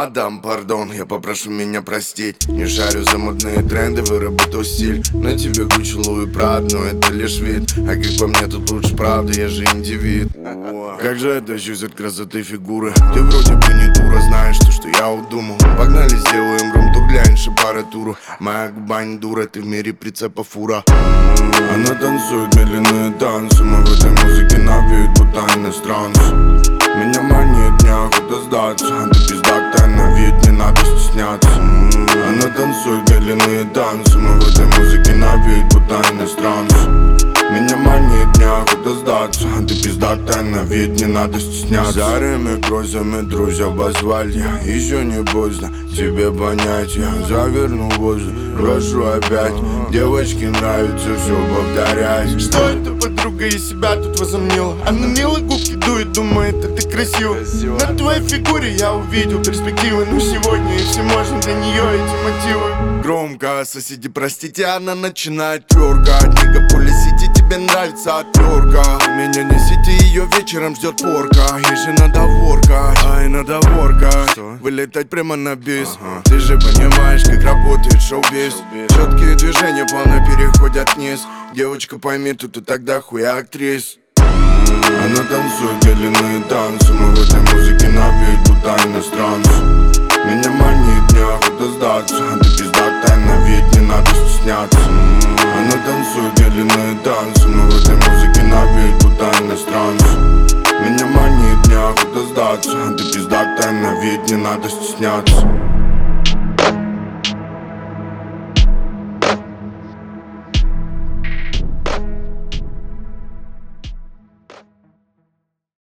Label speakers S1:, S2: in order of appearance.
S1: Мадам, пардон, я попрошу меня простить. Не шарю за модные тренды, выработал стиль. На тебе Гуччи, Луи, Прад, но это лишь вид. А как по мне, тут лучше правда, я же индивид. Как же это тащусь от красоты фигуры. Ты вроде бы не дура, знаешь то, что я удумал. Погнали, сделаем рум-тур, глянь, шапаратуру. Моя губа не дура, ты в мире прицепа фура. Она танцует медленные танцы. Мы в этой музыке навеют, будто иностранцы. Меня манит, неохота сдаться. Ты пиздатая на вид, не надо стесняться. Она танцует медленные танцы. Мы в этой музыке навеют, будто иностранцы. Меня манит, неохота сдаться. Ты пиздатая на вид, не надо стесняться. Зарями, грозами друзья позвали. Еще не поздно тебе понять. Я заверну воздух, прошу опять. Девочке нравится все повторять. Что это подруга из себя тут возомнила? Она мило губки дует, думает, это красиво. На твоей фигуре я увидел перспективы. Но сегодня и все можно для нее эти мотивы. Громко, соседи, простите, она начинает тверкать. Мегаполис-сити, тебе нравится отвертка. Меня несите, ее вечером ждет порка. Ей же надо воркать, ай, надо воркать. Вылетать прямо на бис. Ты же понимаешь, как работает шоу-биз. Четкие движения плавно переходят вниз. Девочка, пойми, тут и тогда хуя актрис. Она танцует медленные танцы. Мы в этой музыке навеют, будто иностранцы. Меня манит, неохота сдаться. Ты